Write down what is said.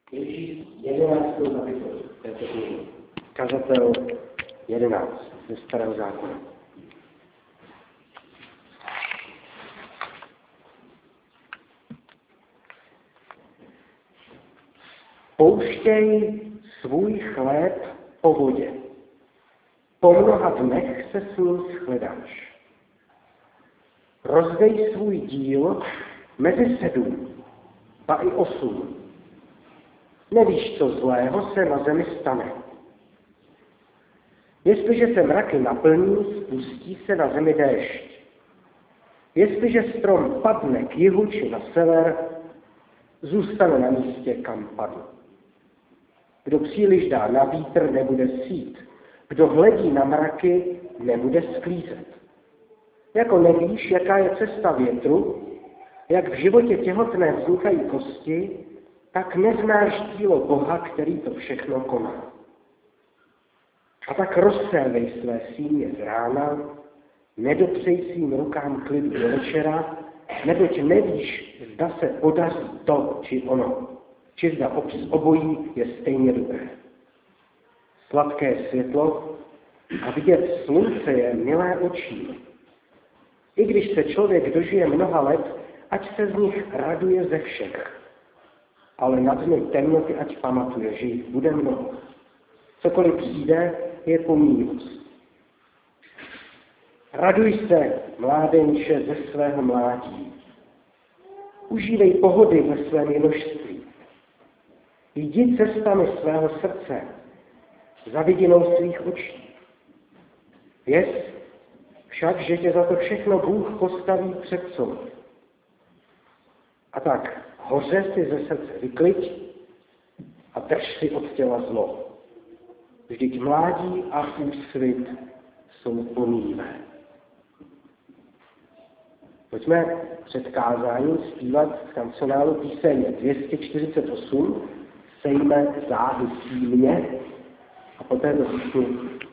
Ježíš 11. kapitolu této knihy. Kazatel 11 ze Starého zákona. Pouštěj svůj chléb po vodě. Po mnoha dnech se s ním shledáš. Rozdej svůj díl mezi 7, ba i 8. Nevíš, co zlého se na zemi stane. Jestliže se mraky naplní, spustí se na zemi déšť. Jestliže strom padne k jihu či na sever, zůstane na místě, kam padl. Kdo příliš dá na vítr, nebude sít. Kdo hledí na mraky, nebude sklízet. Jako nevíš, jaká je cesta větru, jak v životě těhotné vznikají kosti, tak neznáš dílo Boha, který to všechno koná. A tak rozsévej své síně z rána, nedopřej svým rukám klidu do večera, neboť nevíš, zda se podaří to či ono, či zda obojí je stejně dobré. Sladké světlo a vidět slunce je milé očí. I když se člověk dožije mnoha let, ať se z nich raduje ze všech. Ale na dny temnoty ať pamatuje, že jich bude mnoho. Cokoliv přijde, je pomíjivost. Raduj se, mládenče, ze svého mládí. Užívej pohody ve svém jinožství. Jdi cestami svého srdce, za vidinou svých očí. Věz však, že tě za to všechno Bůh postaví před soud. A tak hoře si ze srdce vykliď a drž si od těla zlo. Vždyť mládí a úsvit jsou pomíjivé. Pojďme před kázáním zpívat v kancionálu píseň 248 Sejme záhy símě a poté do písni